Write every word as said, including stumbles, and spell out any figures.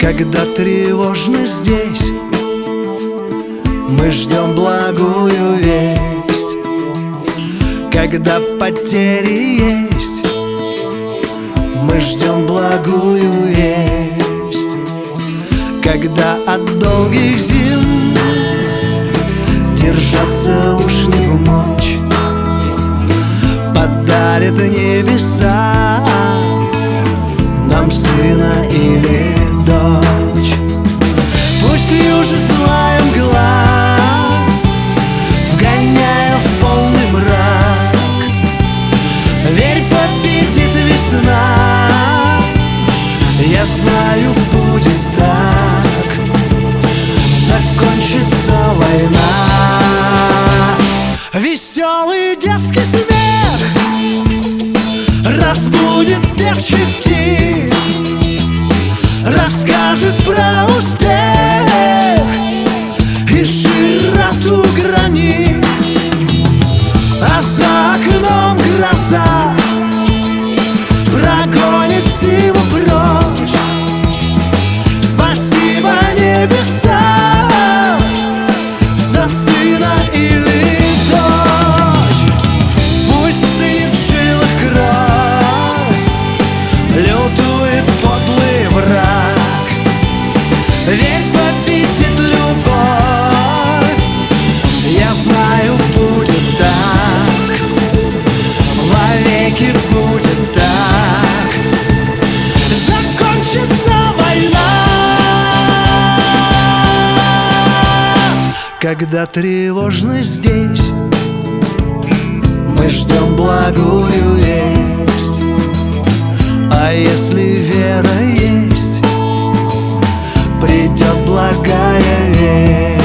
Когда тревожно здесь, мы ждем благую весть. Когда потери есть, мы ждем благую весть. Когда от долгих зим держаться уж не в мочь, подарит небеса нам сына или дочь. Пусть вьюжит злая мгла, вгоняя в полный мрак, верь, победит весна. Я знаю, будет так, закончится война. Веселый детский смех разбудит певчих птиц, расскажет про успех и широту границ. А за окном гроза прогонит силу прочь. Спасибо небеса за сына или дочь. Пусть стынет в жилах кровь, лютует подлый враг, верь, победит любовь. Я знаю, будет так, вовеки будет так, закончится война. Когда тревожно здесь, мы ждем благую весть. А если вера есть, придет благая весть.